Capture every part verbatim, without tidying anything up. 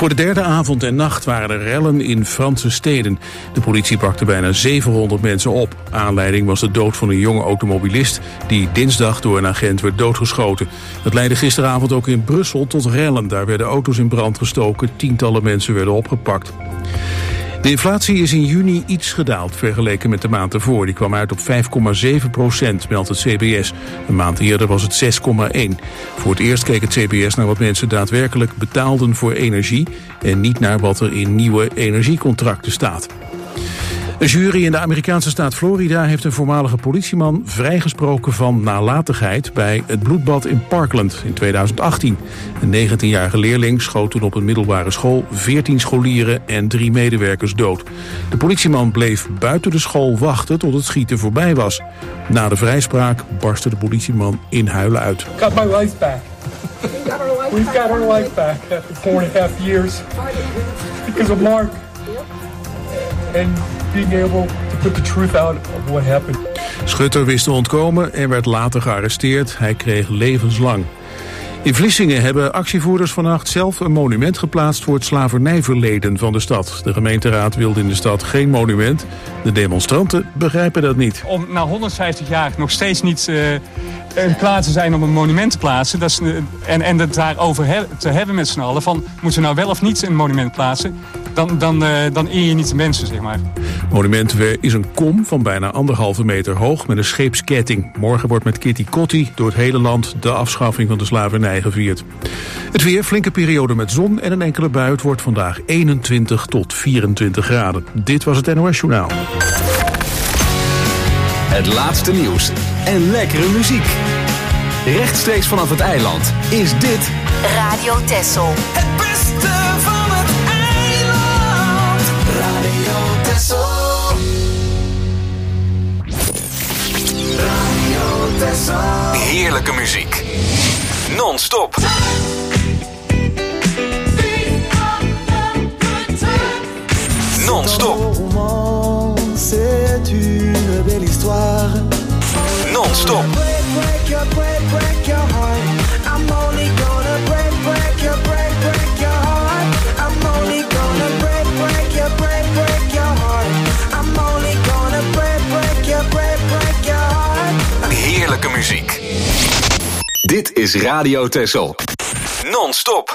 Voor de derde avond en nacht waren er rellen in Franse steden. De politie pakte bijna zevenhonderd mensen op. Aanleiding was de dood van een jonge automobilist die dinsdag door een agent werd doodgeschoten. Dat leidde gisteravond ook in Brussel tot rellen. Daar werden auto's in brand gestoken, tientallen mensen werden opgepakt. De inflatie is in juni iets gedaald vergeleken met de maand ervoor. Die kwam uit op vijf komma zeven procent, meldt het C B S. Een maand eerder was het zes komma één. Voor het eerst keek het C B S naar wat mensen daadwerkelijk betaalden voor energie en niet naar wat er in nieuwe energiecontracten staat. Een jury in de Amerikaanse staat Florida heeft een voormalige politieman vrijgesproken van nalatigheid bij het bloedbad in Parkland in tweeduizend achttien. Een negentienjarige leerling schoot toen op een middelbare school veertien scholieren en drie medewerkers dood. De politieman bleef buiten de school wachten tot het schieten voorbij was. Na de vrijspraak barstte de politieman in huilen uit. Got my life back. We've got our life back after four and a half years because of Mark. And being able to put the truth out of what happened. Schutter wist te ontkomen en werd later gearresteerd. Hij kreeg levenslang. In Vlissingen hebben actievoerders vannacht zelf een monument geplaatst voor het slavernijverleden van de stad. De gemeenteraad wilde in de stad geen monument. De demonstranten begrijpen dat niet. Om na honderdvijftig jaar nog steeds niet uh, klaar te zijn om een monument te plaatsen. Dat is, uh, en, en het daarover he- te hebben met z'n allen. Van, moeten we nou wel of niet een monument plaatsen? Dan, dan, uh, dan eer je niet de mensen, zeg maar. Monument is een kom van bijna anderhalve meter hoog met een scheepsketting. Morgen wordt met Kitty Kotti door het hele land de afschaffing van de slavernij gevierd. Het weer, flinke periode met zon en een enkele bui. Het wordt vandaag eenentwintig tot vierentwintig graden. Dit was het N O S Journaal. Het laatste nieuws en lekkere muziek. Rechtstreeks vanaf het eiland is dit Radio Texel. Het beste van het eiland. Radio Texel. Radio Texel. heerlijke muziek. Non-stop. Non-stop. C'est une belle histoire. Non-stop. Heerlijke muziek. Dit is Radio Texel. Non-stop.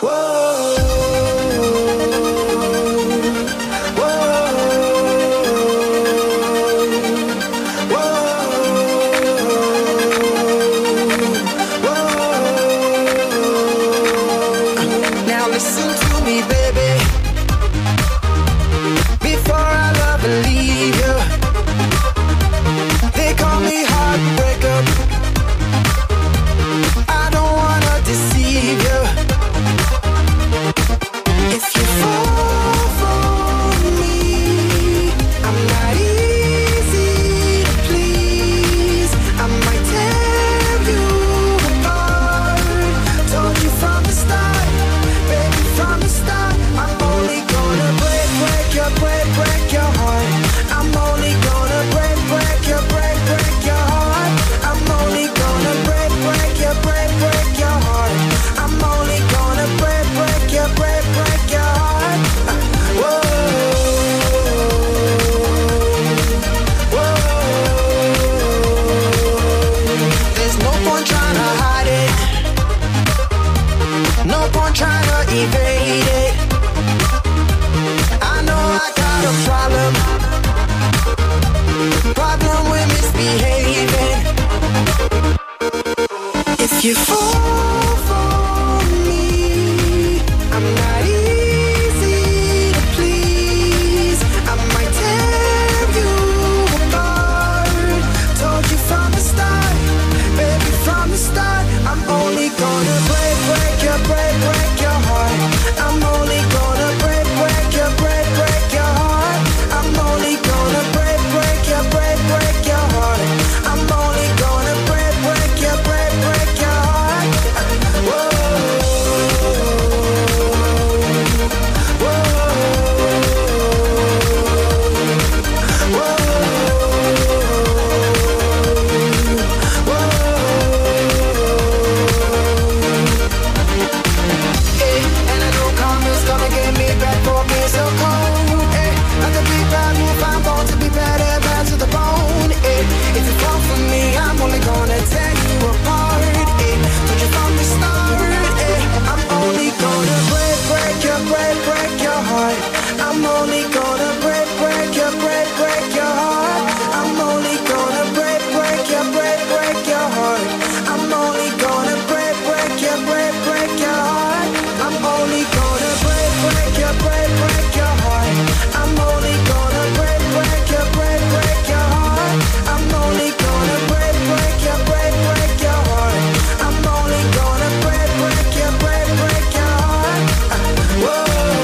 gonna break, break your, break, break your heart. I'm only gonna break, break your, break, break your heart. I'm only gonna break, break your, break, break your heart. I'm only gonna break, break your, break, break your heart. Whoa.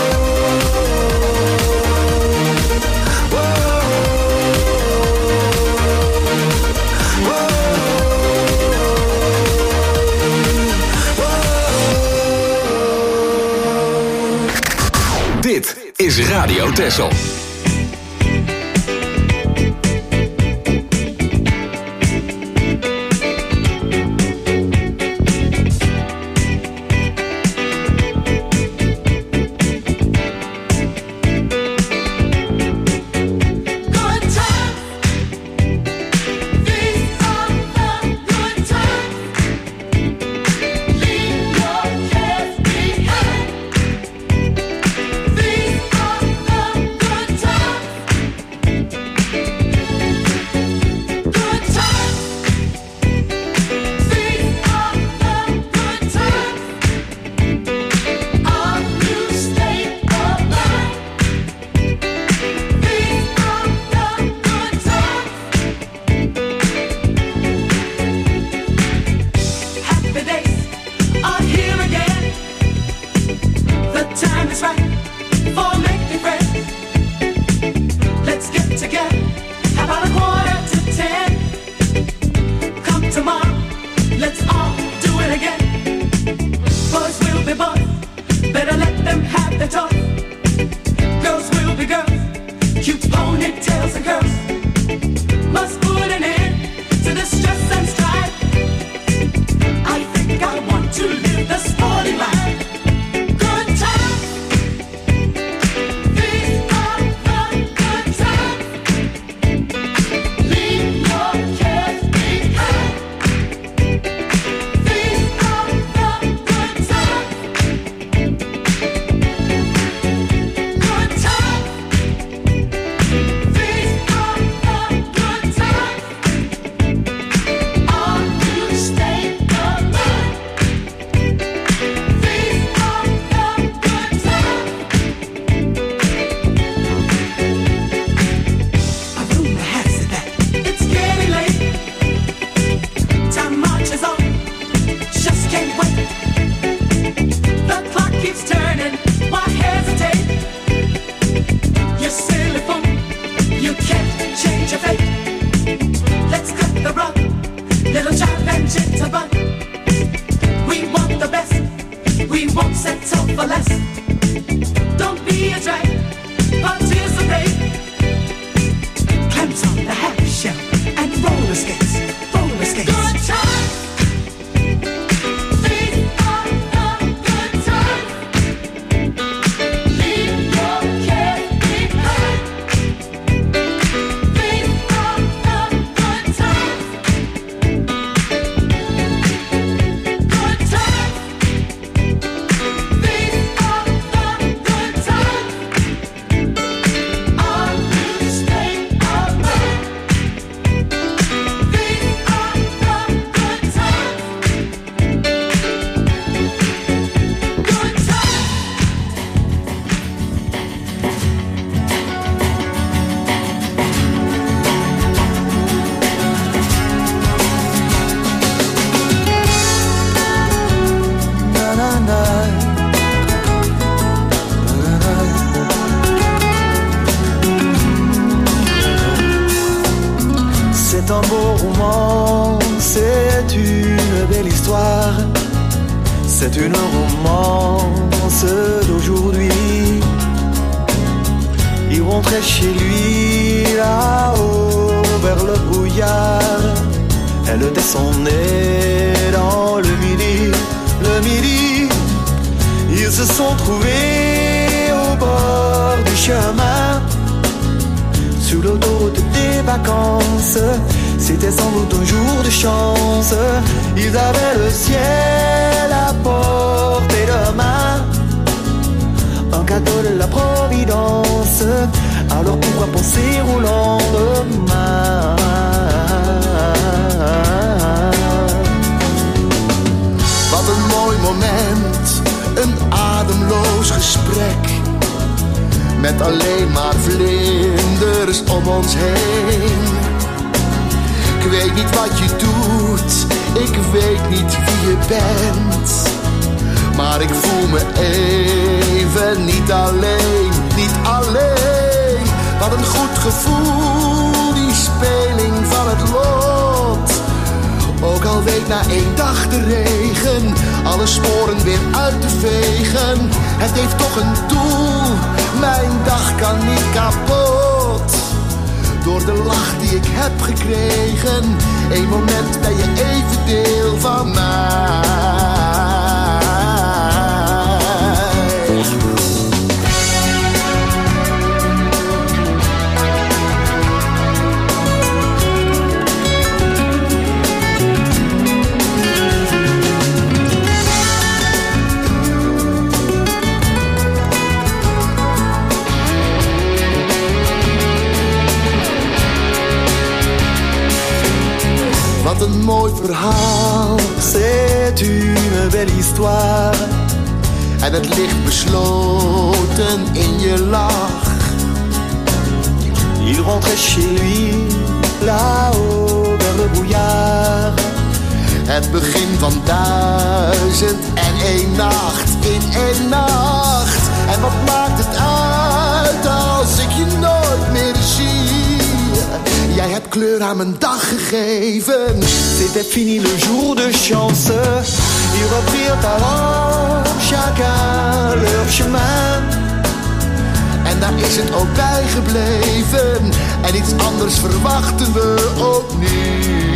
Dit is Radio Texel. un beau roman, c'est une belle histoire, c'est une romance d'aujourd'hui. Il rentrait chez lui là-haut vers le brouillard, elle descendait dans le midi, le midi. Ils se sont trouvés au bord du chemin, sur l'autoroute des vacances. C'était sans doute un jour de chance. Ils avaient le ciel à portée de main, un cadeau de la Providence. Alors pourquoi penser au lendemain? Wat een mooi moment, een ademloos ademloos gesprek. Met alleen maar vlinders om ons heen. Ik weet niet wat je doet, ik weet niet wie je bent. Maar ik voel me even niet alleen, niet alleen. Wat een goed gevoel, die speling van het lot. Ook al weet na één dag de regen alle sporen weer uit te vegen. Het heeft toch een doel, mijn dag kan niet kapot. Door de lach die ik heb gekregen, één moment ben je even deel van mij. Wat een mooi verhaal, c'est une belle histoire. En het ligt besloten in je lach. Il rentrait chez lui, là-haut vers le brouillard. Het begin van duizend en één nacht in één nacht. En wat maakt het uit als ik je nooit meer zie? Jij hebt kleur aan mijn dag gegeven. C'était fini le jour de chance. Ils reprirent alors chacun leur chemin. En daar is het ook bij gebleven. En iets anders verwachten we ook niet.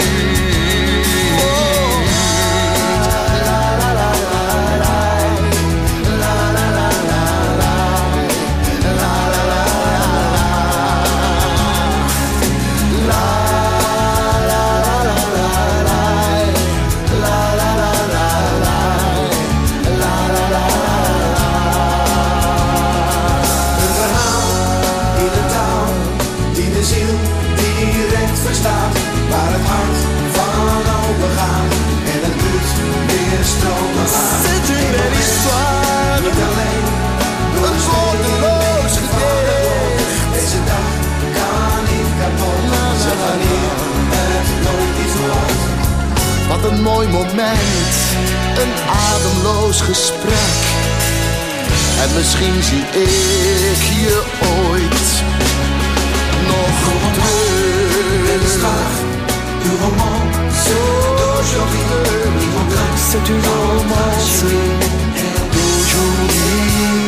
Waar het hart van overgaat en het bloed weer stromen gaat. C'est une belle histoire. Niet alleen door een woordeloos gedicht. Deze dag kan niet kapot. Ze wanneer het nooit iets wordt. Wat een mooi moment, een ademloos gesprek. En misschien zie ik je ooit nog terug. Du romance d'aujourd'hui, c'est une romance d'aujourd'hui.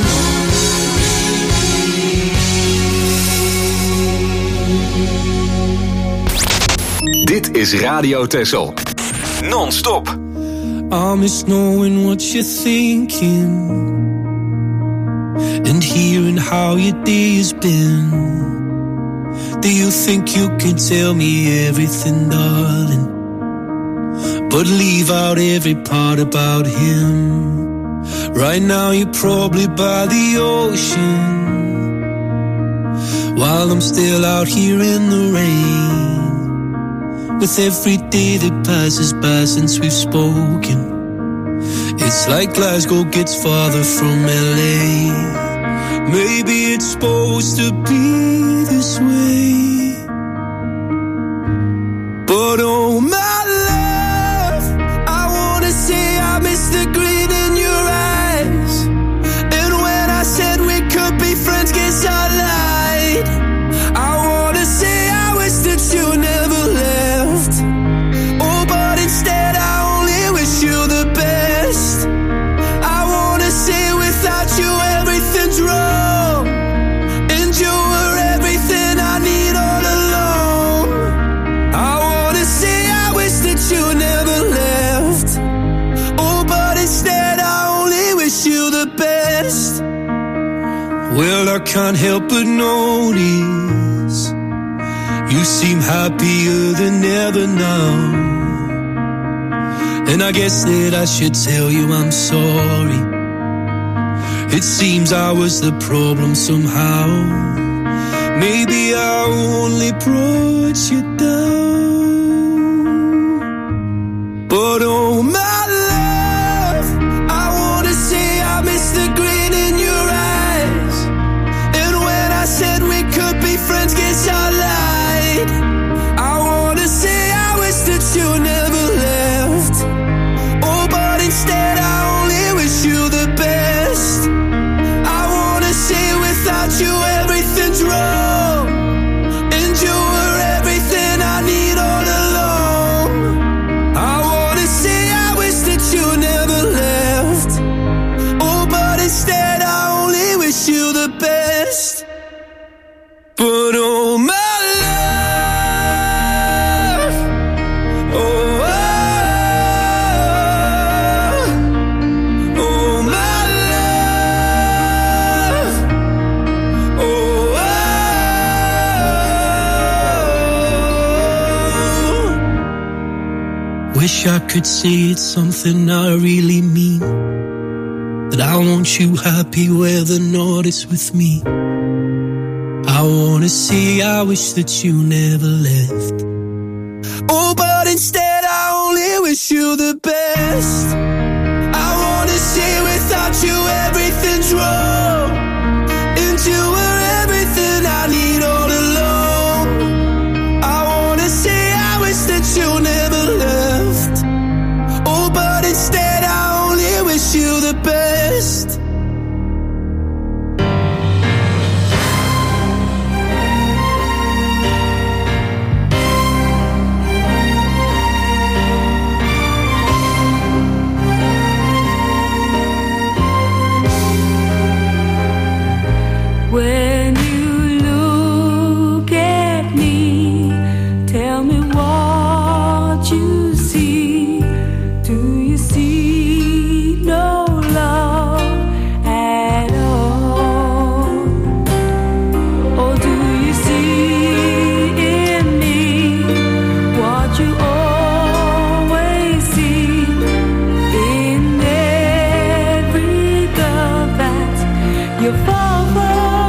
Dit is Radio Texel. Non-stop. I miss knowing what you're thinking and hearing how your day has been. Do you think you can tell me everything, darling, but leave out every part about him? Right now you're probably by the ocean, while I'm still out here in the rain. With every day that passes by since we've spoken, it's like Glasgow gets farther from L A. Maybe it's supposed to be this way, but oh my love, I wanna say I miss the green in your eyes. And when I said we could be friends, guess I lied. I wanna say I wish that you never left. Oh, but instead I only wish you the best. I wanna say without you everything's wrong. Well, I can't help but notice you seem happier than ever now. And I guess that I should tell you I'm sorry. It seems I was the problem somehow. Maybe I only brought you down. But oh my love, I wanna say I miss the green in your without you everything's wrong. And you were everything I need all along. I wanna say I wish that you never left. Oh, but instead I only wish you the best. But oh my love, oh, oh, oh my love, oh, oh. Wish I could say it's something I really mean, that I want you happy whether not it's with me. I wanna say I wish that you never left. Oh, but instead I only wish you the best. I wanna say without you everything's wrong. And you were everything I need all along. I wanna say I wish that you never left. Oh, but instead I only wish you the best. When you look at me, tell me what you see. Do you see no love at all? Or do you see in me what you always see in every girl that you fall for?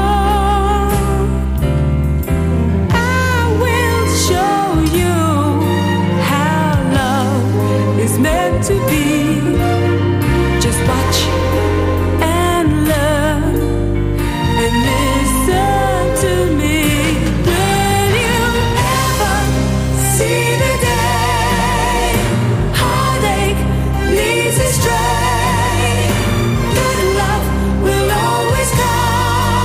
To be, just watch and learn and listen to me. Will you ever see the day heartache leads astray? Good love will always come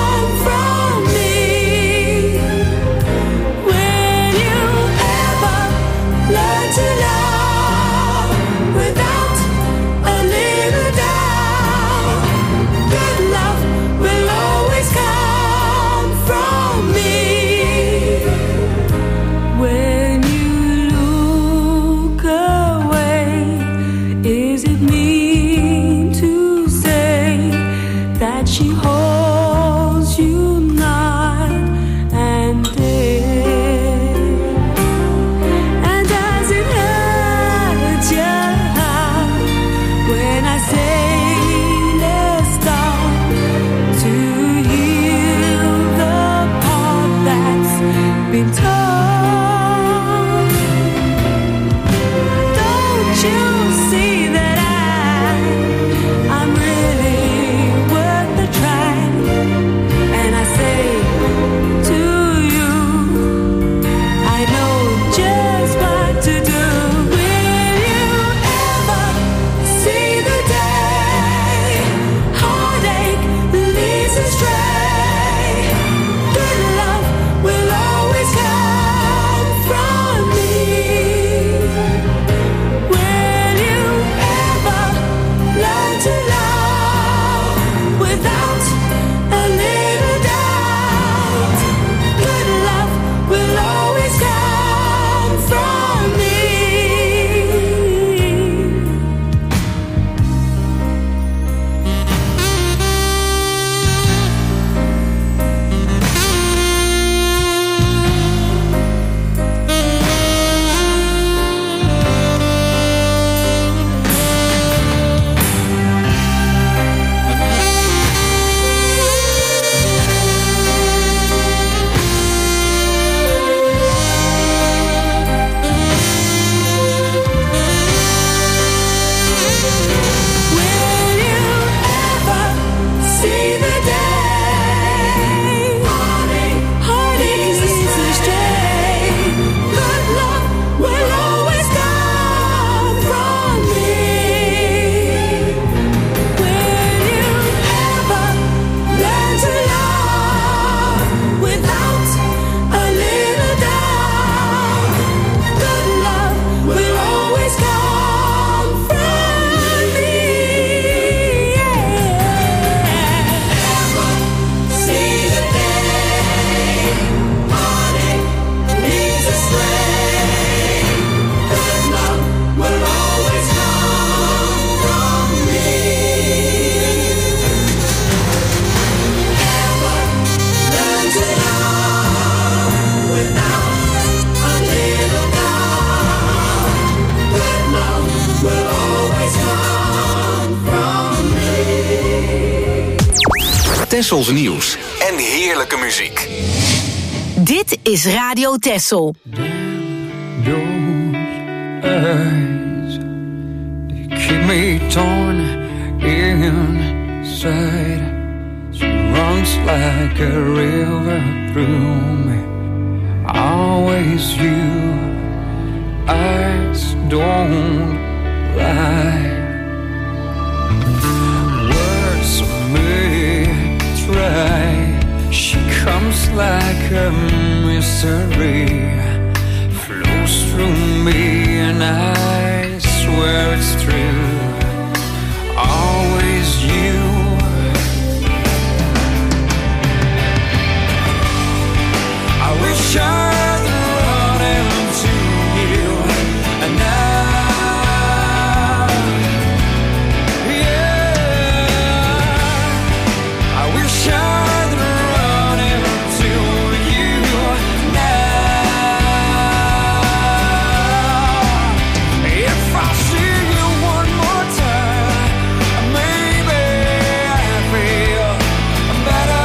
Tessels nieuws en heerlijke muziek. Dit is Radio Tessel. Eyes, they keep me torn inside. She runs like a river through me. Always you, eyes don't lie. Words may try. She comes like a mystery. Flows through me and I swear it's true. Always you. I wish I'd run into you and now, yeah. I wish I'd run into you now. If I see you one more time, maybe I feel better.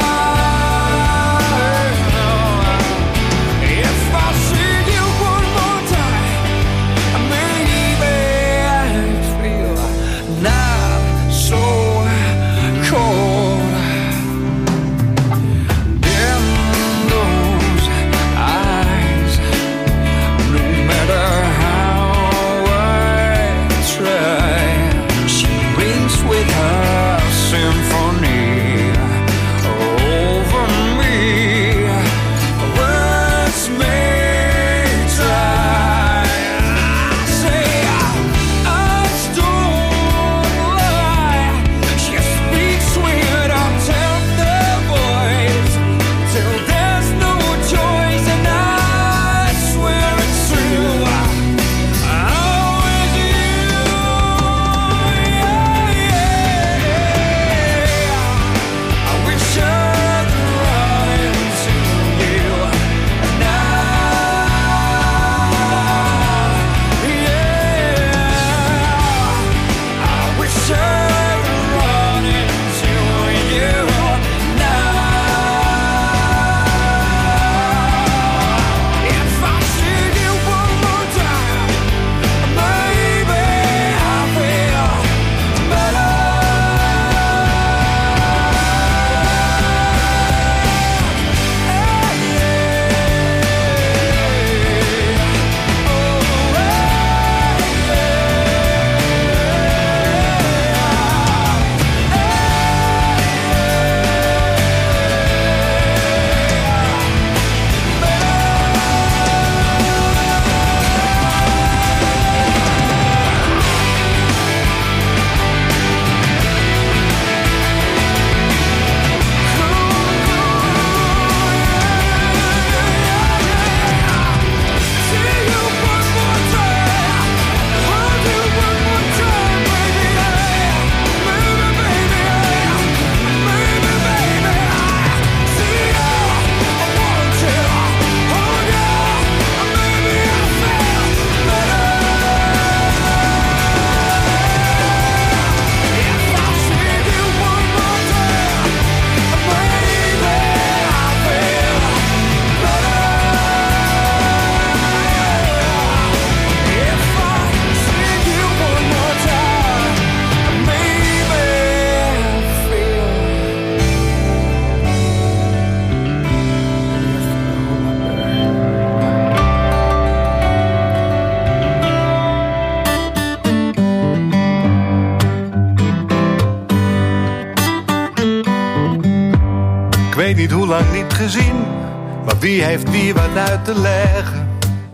Ik weet niet hoe lang niet gezien, maar wie heeft wie wat uit te leggen?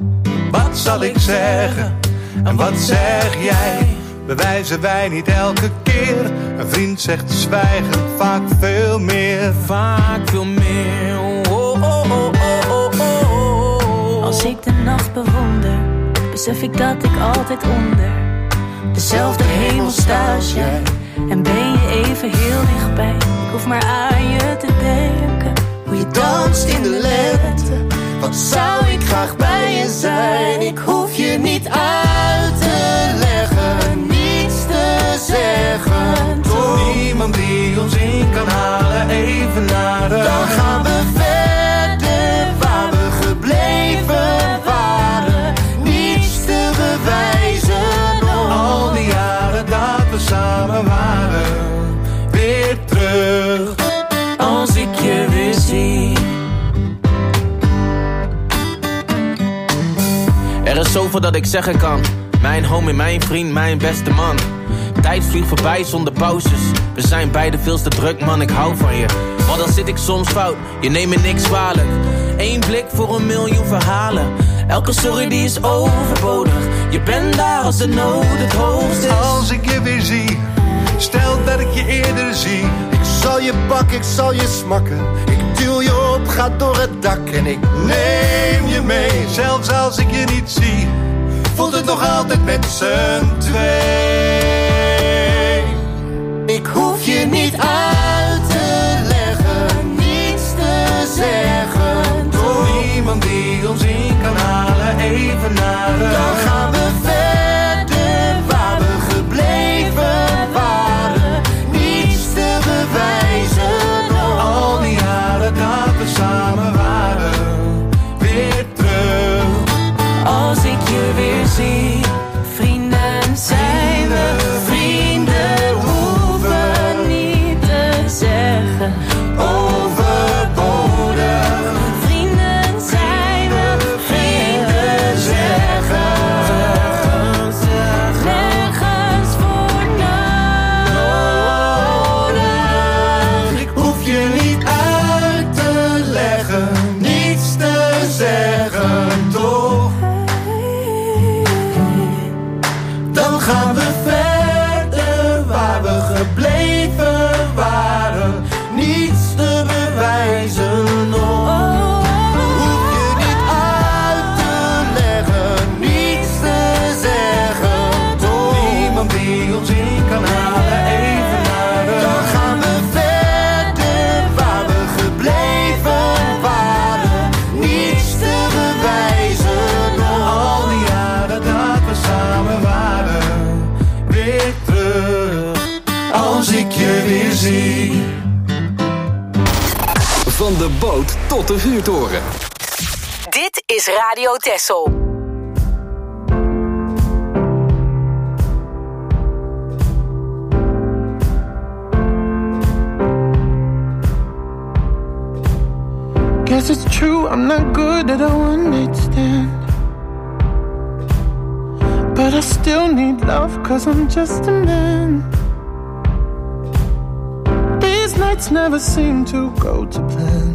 Wat zal ik zeggen en wat zeg jij? Bewijzen wij niet elke keer? Een vriend zegt zwijgen vaak veel meer. Vaak veel meer. Oh, oh, oh, oh, oh, oh. Als ik de nacht bewonder, besef ik dat ik altijd onder dezelfde hemel sta als jij. En ben je even heel dichtbij. Ik hoef maar aan je te denken. Hoe je danst in de lente. Wat zou ik graag bij je zijn. Ik hoef je niet uit te leggen, niets te zeggen. Toch Niemand die ons in kan halen, evenaren. Dan gaan we verder waar we gebleven waren. Niets te bewijzen nog. Al die jaren dat we samen waren, weer terug. Als ik je weer zie. Er is zoveel dat ik zeggen kan. Mijn homie, mijn vriend, mijn beste man. Tijd vliegt voorbij zonder pauzes. We zijn beide veel te druk, man, ik hou van je. Maar dan zit ik soms fout, je neemt me niks kwalijk. Eén blik voor een miljoen verhalen. Elke sorry die is overbodig. Je bent daar als de nood het hoogst is. Als ik je weer zie, stel dat ik je eerder zie. Ik zal je pakken, ik zal je smakken. Ik duw je op, ga door het dak. En ik neem je mee. Zelfs als ik je niet zie, voelt het nog altijd met z'n twee. Ik hoef je niet uit te leggen, niets te zeggen. Door niemand die ons in kan halen, evenaren. Dan gaan we verder waar we gebleven waren. Niets te bewijzen nog. Al die jaren dat we samen waren, weer terug. Als ik je weer zie, vrienden zijn we. Vrienden hoeven niet te zeggen. Overbodig. Vrienden zijn we. Vrienden zeggen. Nergens voor nodig. Ik hoef je niet uit te leggen, niets te zeggen, toch? Dan gaan we verder waar we gebleven waren. Niets te bewijzen nog. Hoef je niet uit te leggen, niets te zeggen, toch? Niemand die ons in kan halen, evenaren. Dan gaan we verder waar we gebleven waren. Niets te bewijzen nog. Al die jaren dat we samen waren, weer terug. Als ik je weer zie. Van de boot tot de vuurtoren. Dit is Radio Texel. Guess it's true, I'm not good at a one-night stand. But I still need love, cause I'm just a man. These nights never seem to go to plan.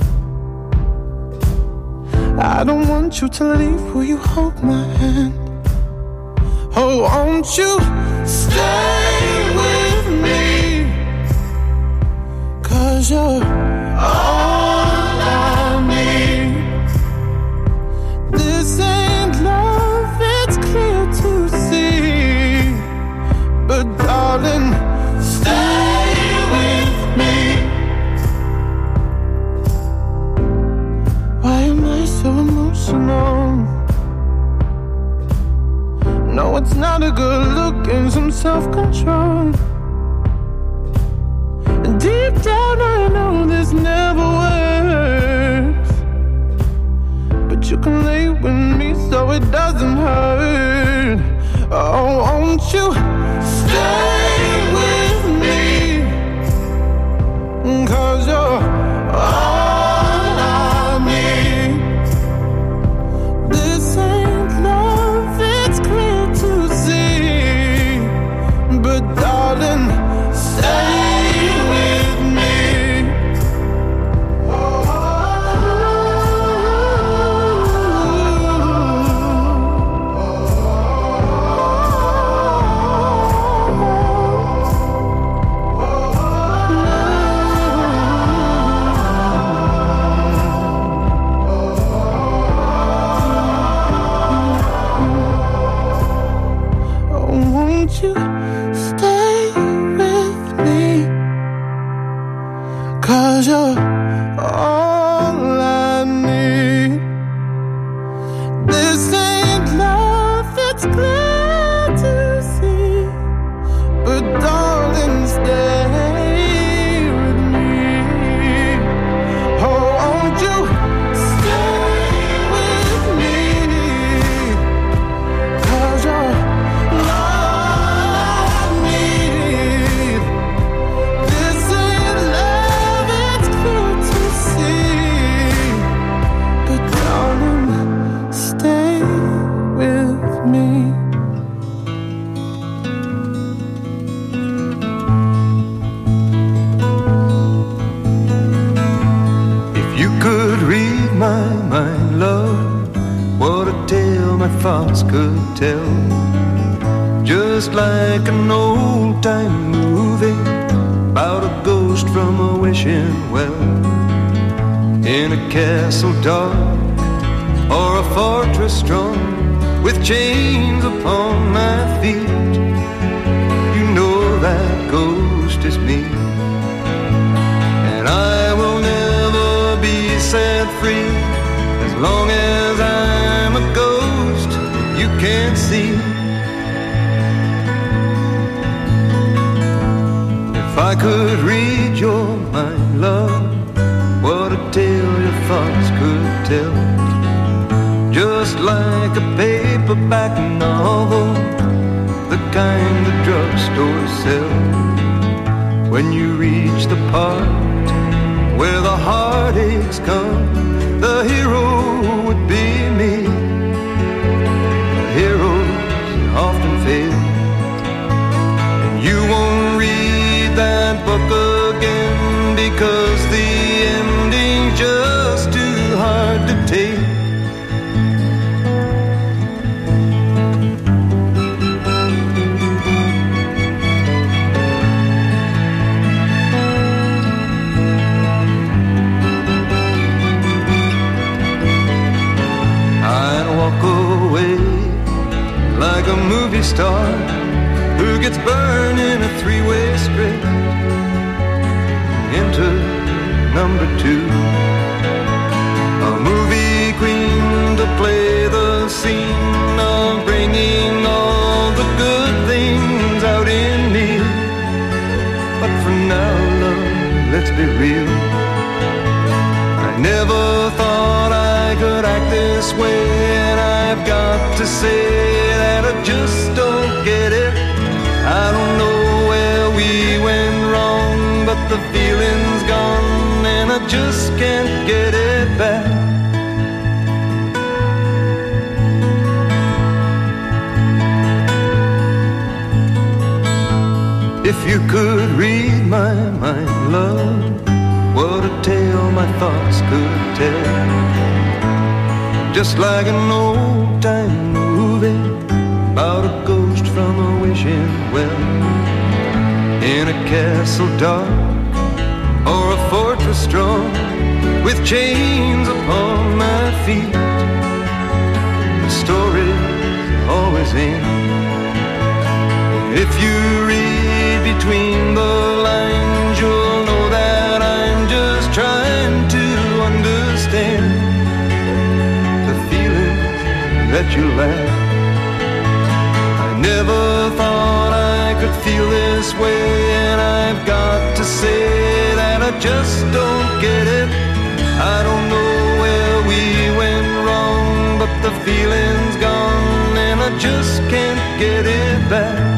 I don't want you to leave, will you hold my hand? Oh, won't you stay with me? Cause you're all I need. This ain't love, it's clear to see. But darling, stay with me. Why am I so emotional? No, it's not a good look and some self-control. Deep down I know this never works, but you can lay with me so it doesn't hurt. Oh, won't you stay with me? Cause you're all I need. This ain't love, it's clear to see. But darling, stay with me. Won't you stay with me? Cause you're all I need. This ain't love, it's clear to see. But darling, stay. You could read my mind, love, what a tale my thoughts could tell. Just like an old-time movie about a ghost from a wishing well. In a castle dark or a fortress strong, with chains upon my feet, you know that ghost is me. And I will never be set free as long as I'm a ghost you can't see. If I could read your mind, love, what a tale your thoughts could tell. Just like a paperback novel, the kind the drugstore sells. When you reach the part where the heartaches come, the hero would be me. But heroes often fail, and you won't read that book again because the ending's just too hard to take. Like a movie star who gets burned in a three-way script. Enter number two, a movie queen to play the scene of bringing all the good things out in me. But for now, love, let's be real, I never thought I could act this way, and I've got to say that I just don't get it. I don't know where we went wrong, but the feeling's gone and I just can't get it back. If you could read my mind, love, what a tale my thoughts could tell. Just like an old-time movie about a ghost from a wishing well. In a castle dark or a fortress strong, with chains upon my feet, the story's always in. If you read between the lines, you'll know that I'm just trying to understand the feelings that you lack. I never thought I could feel this way, and I've got to say that I just don't get it. I don't know where we went wrong, but the feeling's gone and I just can't get it back.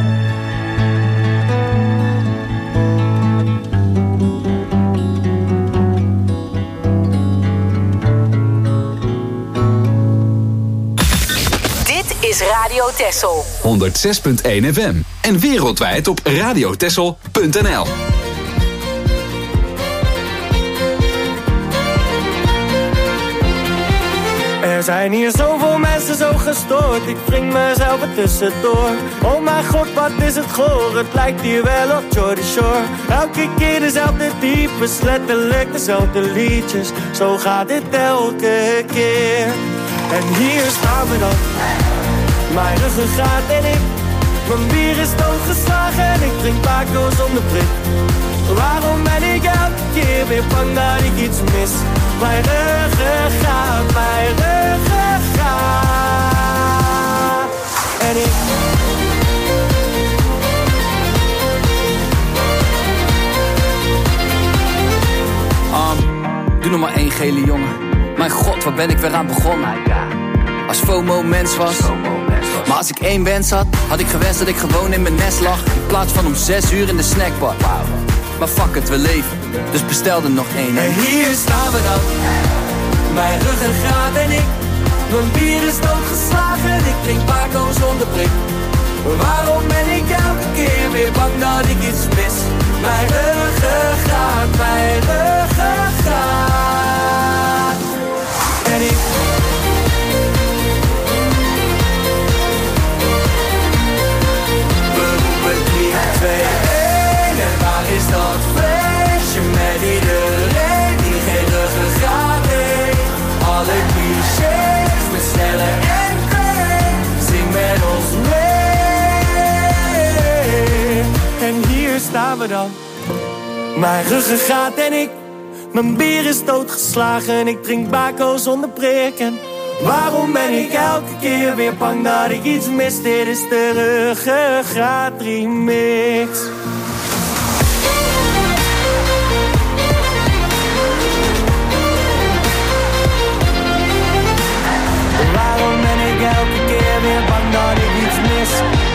Is Radio Texel honderdzes punt één F M en wereldwijd op radiotexel punt n l. Er zijn hier zoveel mensen zo gestoord, ik wring mezelf er tussendoor. Oh mijn god, wat is het goor, het lijkt hier wel op Jordy Shore. Elke keer dezelfde types, letterlijk dezelfde liedjes. Zo gaat dit elke keer. En hier staan we dan, mijn ruggengraat en ik. Mijn bier is doodgeslagen en ik drink Paco zonder prik. Waarom ben ik elke keer weer bang dat ik iets mis? Mijn ruggengraat, mijn ruggengraat en ik. Um, doe nog maar één gele jongen. Mijn god, waar ben ik weer aan begonnen? Als FOMO mens was. Maar als ik één wens had, had ik gewenst dat ik gewoon in mijn nest lag. In plaats van om zes uur in de snackbar. Maar fuck het, we leven, dus bestel er nog één. En hier staan we dan, mijn ruggengraat en ik. Mijn bier is doodgeslagen, ik drink Paco zonder prik. Waarom ben ik elke keer weer bang dat ik iets mis? Mijn ruggengraat, mijn ruggengraat we dan? Mijn ruggengraat en ik, mijn bier is doodgeslagen. Ik drink bako zonder prik. En waarom ben ik elke keer weer bang dat ik iets mis? Dit is de ruggengraat remix. Waarom ben ik elke keer weer bang dat ik iets mis?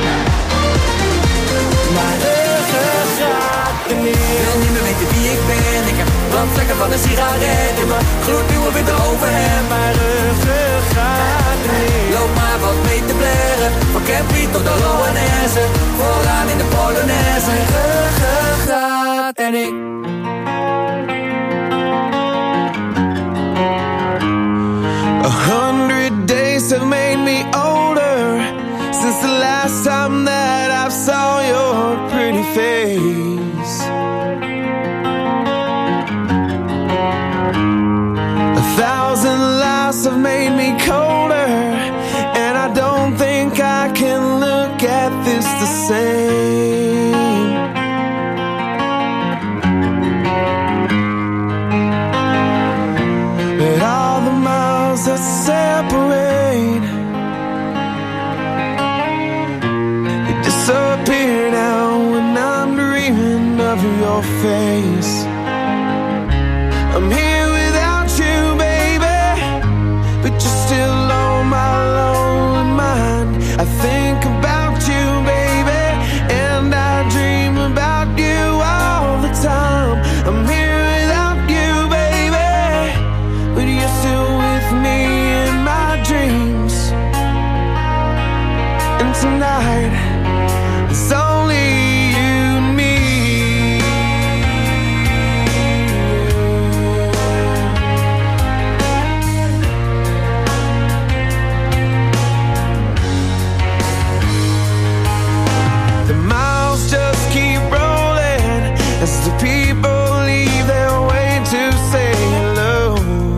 Mijn ruggengraat remix. Ik wil niet meer weten wie ik ben. Ik heb brandvlekken van een sigaret in mijn gloednieuwe witte overhemd. Mijn ruggengraat remix. Loop maar wat mee te blaren, van Campy tot de Loanesse. Vooraan in de Polonaise. Mijn ruggengraat en ik. A hundred days have made me older since the last time that I saw your pretty face. A thousand lives have made me colder, and I don't think I can look at this the same. But all the miles that separate, they disappear now when I'm dreaming of your face. I'm here without you, baby, but you're still on my lonely mind. I think about you, baby, and I dream about you all the time. I'm here without you, baby, but you're still with me in my dreams. And tonight, it's only you and me. The miles just keep rolling as the people leave their way to say hello.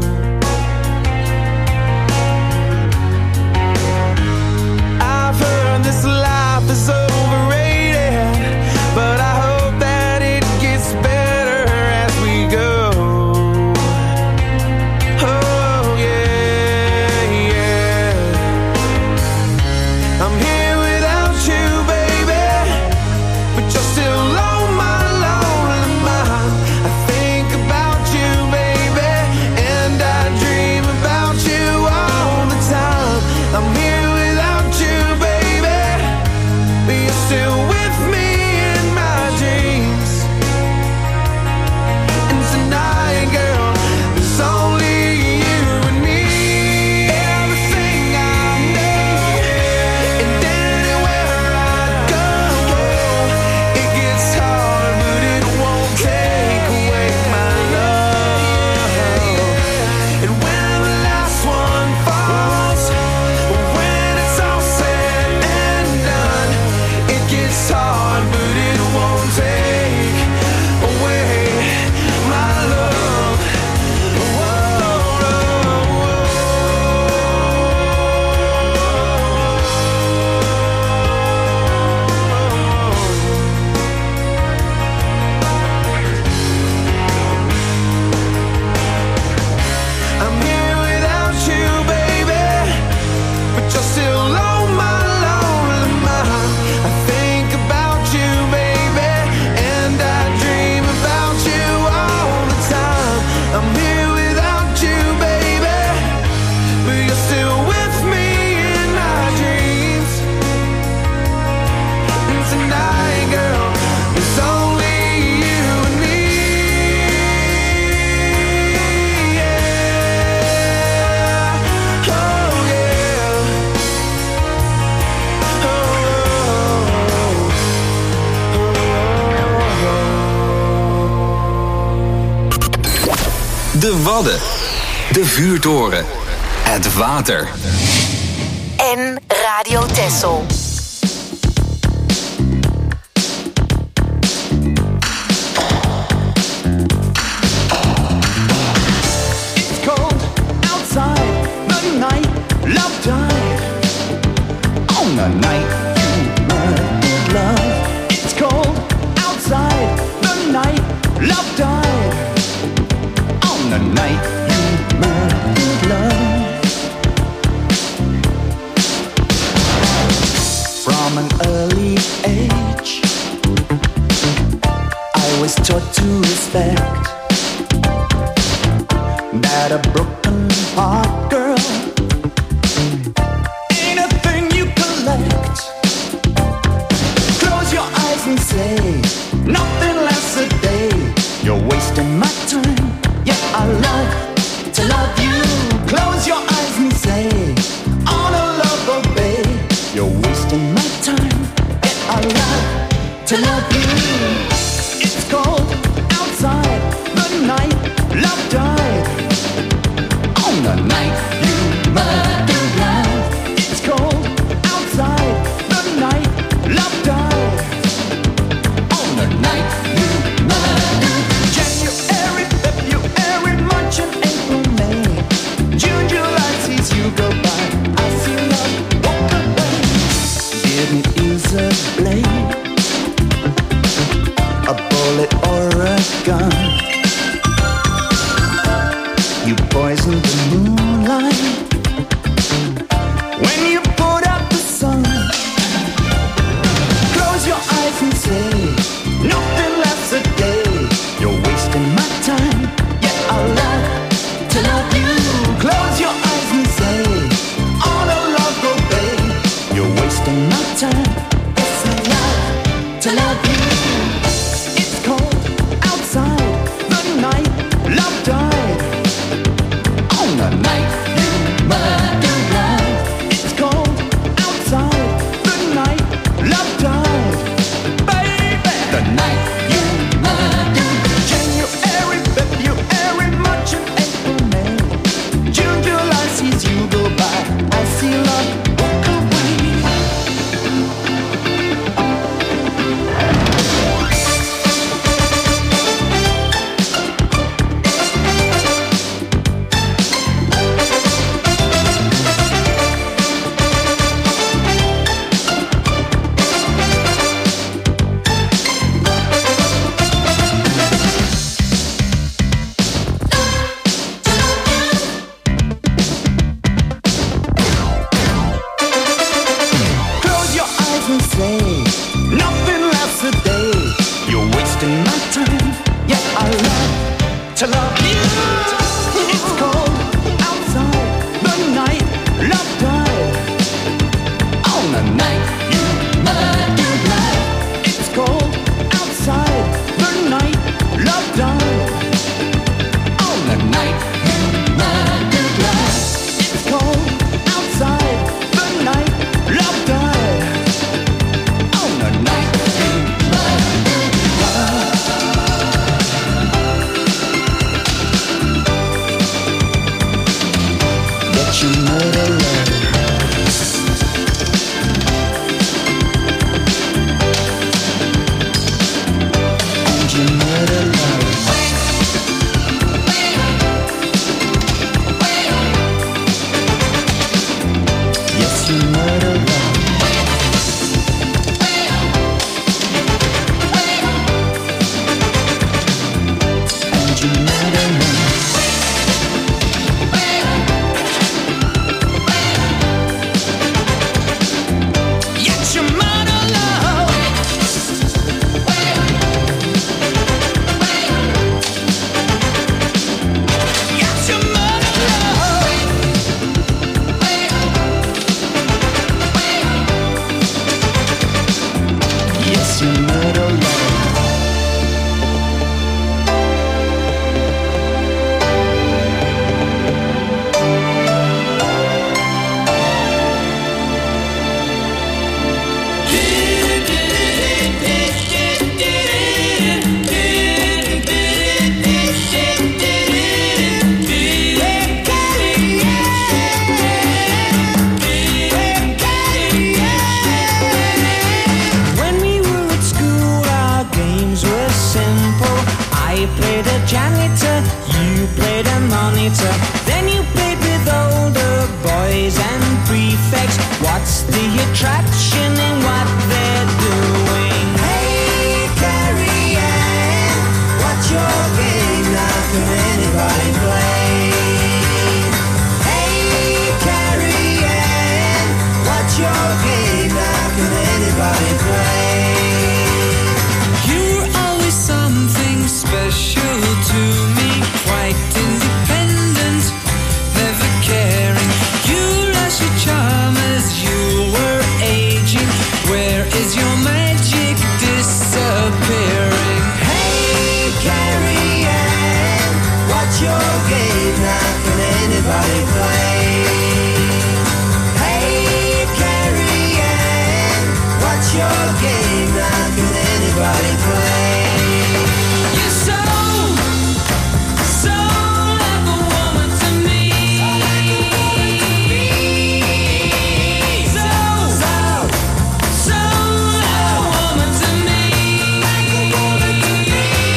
I've heard this life is overrated, but I hope that it gets better as we go. Oh yeah, yeah. I'm here without you, baby, but you're still on my lonely mind. I think about you, baby, and I dream about you all the time. I'm here without you, baby, but you're still with me in my dreams. And tonight, girl, it's only you and me. Everything I know, and anywhere I go, it gets hard, but it won't take away my love. And when the last one falls, when it's all said and done, it gets hard, but it won't take away my love. I'm here without you, baby, but you're still on my lonely mind. I think about you, baby, and I dream about you all the time. I'm here without you, baby, but you're still with me in my dreams. And tonight, girl, it's only you and me. Yeah. Oh yeah. De Wadden. De Vuurtoren. Het water. En Radio Texel. It's cold outside, the night love died. On the night you murdered love. It's cold outside, the night you murdered love. From an early age, I was taught to respect that a broken heart girl ain't a thing you collect. Close your eyes and say nothing lasts a day. You're wasting my time. Yeah, I love to love you. Close your eyes and say on a love obey. You're wasting my time. Yeah, I love to love you. It's cold outside the night love died. On the night you murdered love. It's cold outside the night love died. On the night you murdered. January, February, March and April, May, June, July sees you go by. I see love walk away. Give me is a blade, a bullet or a gun. You poison the moonlight when you put out the sun. Close your eyes and say nothing lasts a day. You're wasting my time. Yeah, I love to love you. Close your eyes and say all the love obey. You're wasting my time. Yes, I love to love you. It's cold outside the night love died. On the night you murdered love. It's cold outside the night love died. Baby, the night you murdered. January, February, March and April, May, June, July sees you go by. I see love walk away. Close your eyes and say nothing lasts a day. You're wasting my time. Yeah, I love to love you. It's cold outside the night love died. On the night you murdered love. It's cold outside the night love died. On the night you murdered love. It's cold outside the night love died. On the night you murdered love. That you murder love. And you murder love. Yes, you murder love. And you murder love. Yes, you murder love. Yes, you murder love. Yes, you murder love. When we were at school, our games were simple. I played a janitor, you played a monitor. Then you played with older boys and prefects. What's the attraction in what they're doing? Hey, Carrie Ann, what's your game? Now can anybody play? game? Now can anybody play? Hey, Carrie Ann, what's your game? Now can anybody play? You're so, so like a woman to me. So, so, so like a woman to me. Like a woman to me.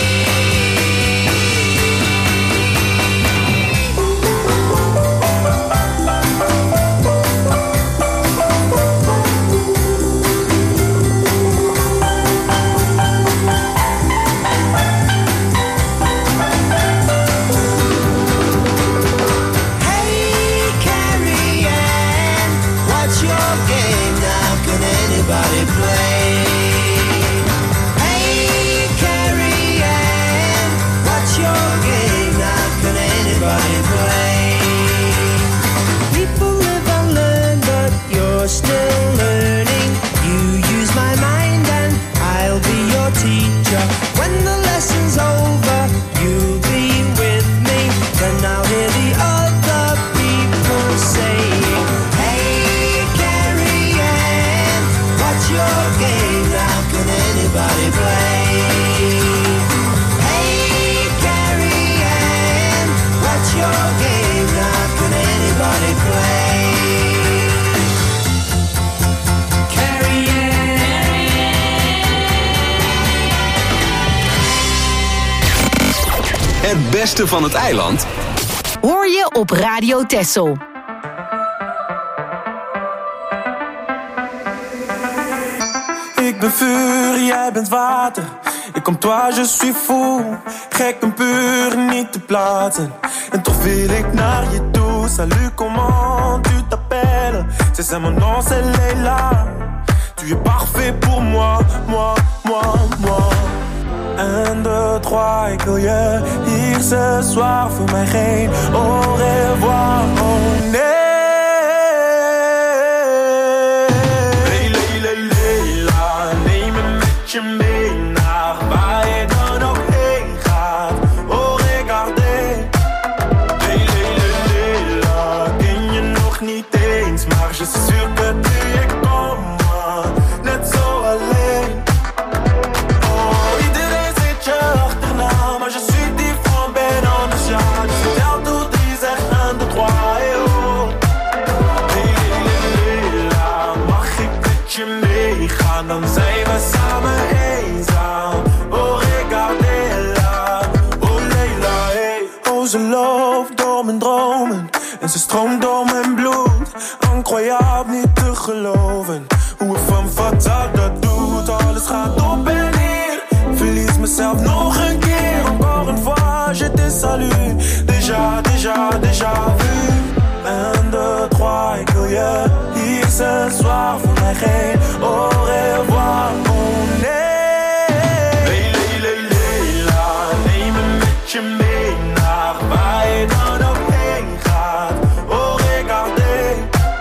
Hey, Carrie Ann, what's your game? Now can anybody play? Hey, Carrie Ann, what's your game? Now can anybody play? People live and learn, but you're still learning. You use my mind and I'll be your teacher. When the lesson's over, you'll be with me. Then I'll hear the other people saying, hey, Carrie Ann, what's your game? Now can anybody play? Hey, Carrie Ann, what's your game? Now can anybody play? Carrie Het beste van het eiland Hoor je op Radio Texel. Ik ben vuur, jij bent water. Ik comme toi, je suis fou. Gek en puur, niet te plaatsen. En toch wil ik naar je toe. Salut, comment tu t'appelles? C'est ça mon nom, c'est Leila. Tu es parfait pour moi, moi, moi, moi. Un, deux, trois, ik wil je hier ce soir. Voor mij geen au revoir, oh nee. Je mee naar waar je dan ook heen gaat. Oh, regardez. Leila, ken je nog niet eens, maar je suis sûr que tu es comme moi. Net zo alleen. Oh, iedereen zit je achterna, maar je suis différent, ben anders, ja. Dus vertel toe drie, zeg un, deux, trois, et oh. Leila, mag ik met je meegaan, dan zijn we samen. Ze loopt door mijn dromen en ze stroomt door mijn bloed. Incroyable, niet te geloven hoe een femme fatale dat doet. Alles gaat op en neer, verlies mezelf nog een keer. Encore une fois, je te salue. Déjà, déjà, déjà vu. Un, deux, trois, ik wil je hier ce soir. Voor mij geen au revoir, oh nee. Leila, neem me met je mee. Waar je dan ook heen gaat, oh regardez.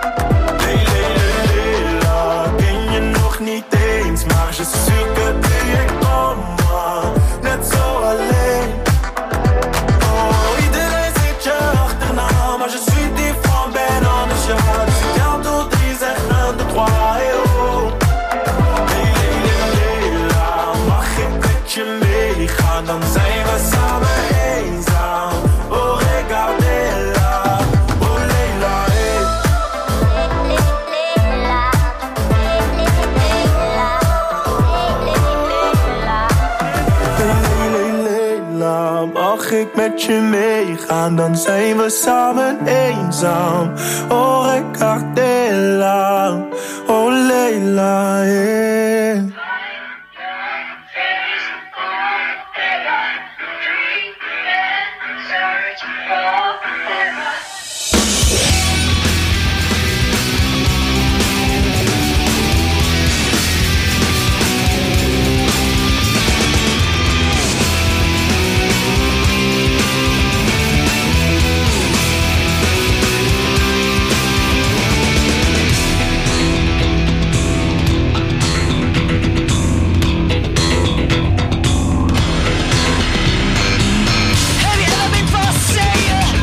Leila, ken je nog niet eens, maar je suis sûr que tu es comme moi. Net zo alleen. Oh, iedereen zit je achterna, maar je suis différent, ben anders, ja. Dus ik tel tot drie, zeg un, deux, trois, et oh. Leila, mag ik met je meegaan, dan zijn we samen eenzaam. Oh, regardez-la, oh Leila, hey. Leila, mag ik met je meegaan, dan zijn we samen eenzaam. Oh, regardez-la, oh Leila, hey. Have you ever been for sale?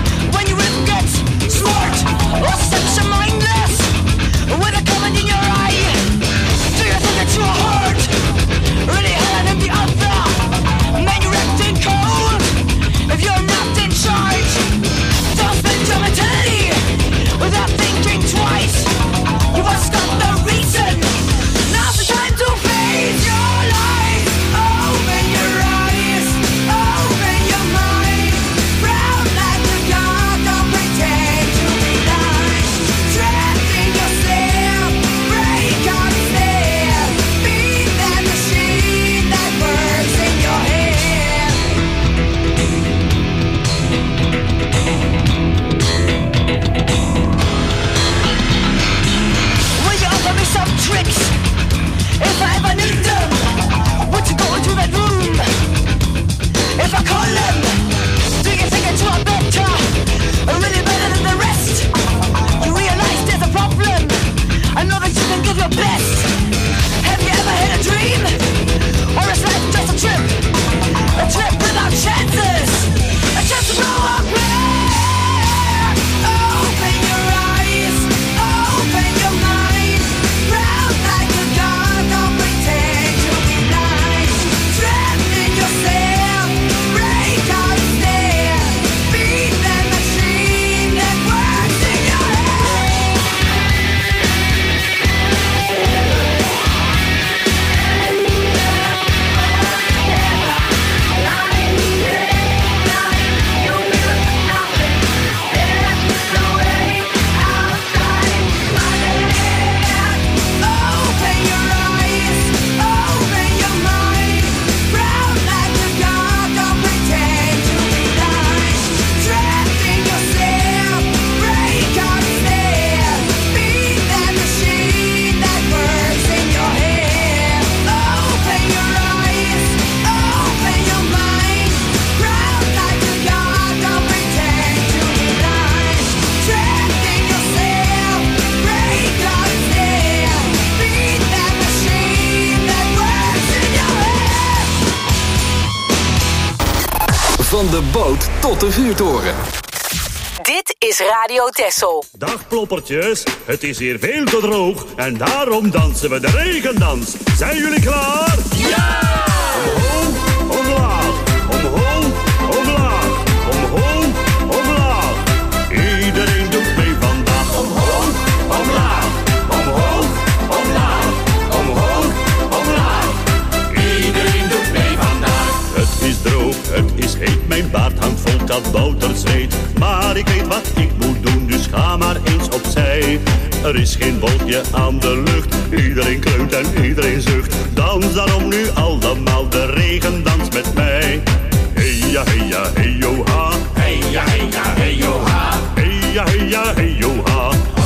Van de boot tot de vuurtoren. Dit is Radio Texel. Dag ploppertjes, het is hier veel te droog en daarom dansen we de regendans. Zijn jullie klaar? Ja! Omhoog, omlaag, omhoog, omlaag, omhoog, omlaag. Iedereen doet mee vandaag. Omhoog, omlaag, omhoog, omlaag, omhoog, omlaag. Iedereen doet mee vandaag. Het is droog, het is heet, mijn baard hangt vol kabouterzweet. Maar ik weet wat ik moet doen, dus ga maar eens opzij. Er is geen wolkje aan de lucht, iedereen kreunt en iedereen zucht. Dans daarom nu allemaal de regendans met mij. Hey ja, hey ja, hey yo ha. Hey ja, hey ja, hey yo ha. Hey ja, hey ja, hey yo ha.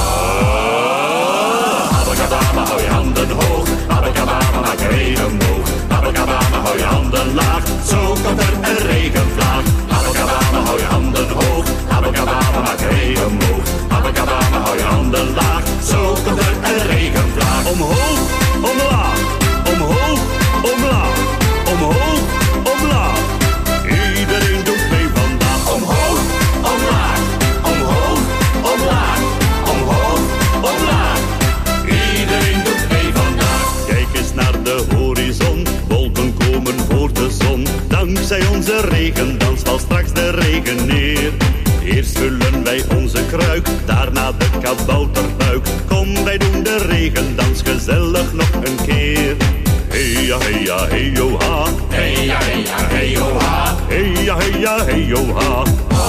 Abakabama, hou je handen hoog. Abakabama, maak er regen omhoog. Abakabama, hou je handen laag. Zo komt er een regenvlaag. Abakabama, hou je handen hoog. Abakabama, maak er regen omhoog. Abakabama, hou je handen laag. Zo komt er een regenvlaag. Omhoog, omlaag, omhoog, omlaag, omhoog, omlaag. Iedereen doet mee vandaag. Omhoog, omlaag, omhoog, omlaag, omhoog, omlaag. Iedereen doet mee vandaag. Kijk eens naar de horizon, wolken komen voor de zon. Dankzij onze regendans valt straks de regen neer. Eerst vullen wij onze kruik, daarna de kabouterbuik. Kom, wij doen de regendans gezellig nog een keer. Hey ja, hey ja, hey yo ha. Hey ja, hey ja, hey yo ha. Hey ja, hey ja, hey yo ha.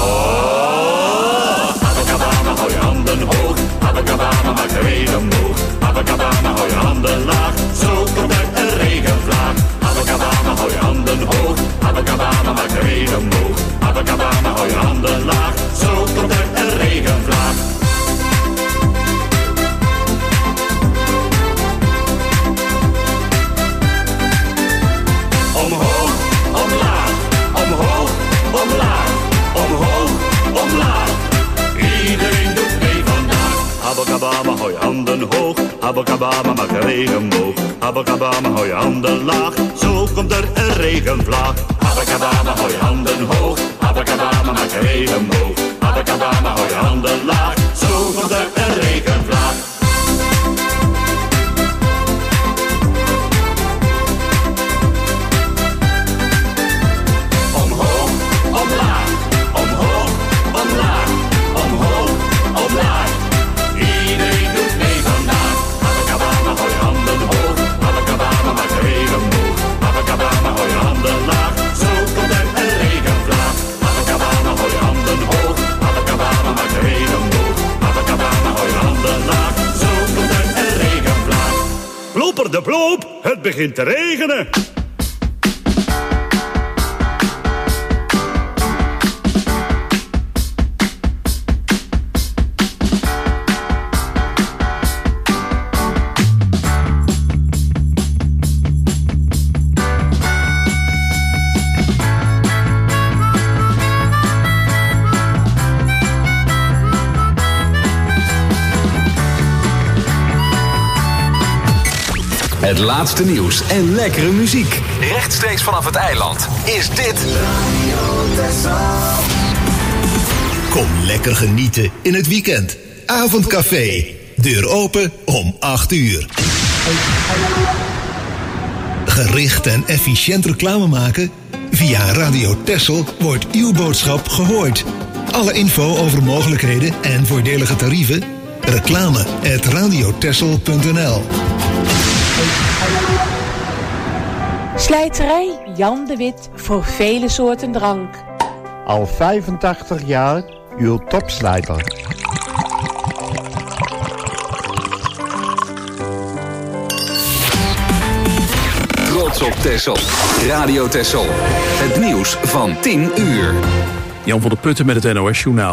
Abakabama, hou je handen hoog. Abakabama, maak de regen omhoog. Abakabama, hou je handen laag. Zo komt er een regenvlaag. Abakabama, hou je handen hoog. Abakabama, maak de regen omhoog. Abakabama, hou je handen laag. Zo komt er een regenvlaag. Omhoog, omlaag, omhoog, omlaag, omhoog, omlaag. Iedereen doet mee vandaag. Abakabama, hou je handen hoog. Abakabama, maak de regen omhoog. Abakabama, hou je handen laag. Zo komt er een regenvlaag. Abakabama, hou je handen hoog. Abakabama, maak de regen omhoog. Abakabama, hou je handen laag. Zo komt er een regenvlaag. Omhoog, omlaag, omhoog, omlaag, omhoog, omlaag. Iedereen doet mee vandaag. Abakabama, hou je handen hoog. Abakabama, maak de regen omhoog. Abakabama, hou je handen laag. Zo komt er een regenvlaag. Abakabama, hou je handen hoog. Abakabama, maak de regen omhoog. Abakabama, hou je handen laag. Zo komt er een regenvlaag. Plopper de plop, het begint te regenen. Het laatste nieuws en lekkere muziek. Rechtstreeks vanaf het eiland is dit... Kom lekker genieten in het weekend. Avondcafé. Deur open om acht uur. Gericht en efficiënt reclame maken? Via Radio Texel wordt uw boodschap gehoord. Alle info over mogelijkheden en voordelige tarieven? Reclame at radiotexel punt n l. Slijterij Jan de Wit voor vele soorten drank. Al vijfentachtig jaar uw topslijter. Trots op Texel. Radio Texel. Het nieuws van tien uur. Jan van der Putten met het N O S Journaal.